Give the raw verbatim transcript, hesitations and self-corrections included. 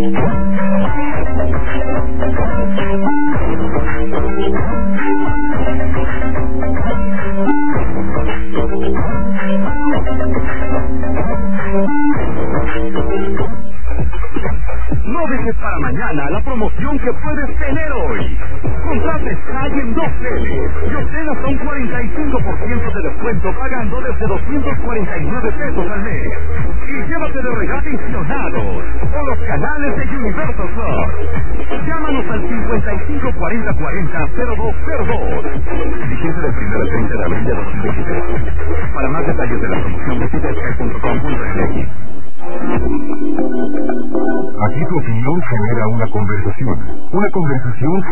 No dejes para mañana la promoción que puedes tener hoy. Contrate Sky en dos teles y obtén hasta un cuarenta y cinco por ciento de descuento pagando desde doscientos cuarenta y nueve pesos al mes. Y llévate de regalo pensionados o los canales de Universal Plus. Llámanos al cincuenta y cinco cuarenta cuarenta cero dos cero dos. Vigencia del primero al treinta de abril de dos mil veintitrés. Para más detalles de la promoción visita sky punto com punto m x. Aquí tu opinión genera una conversación. Una conversación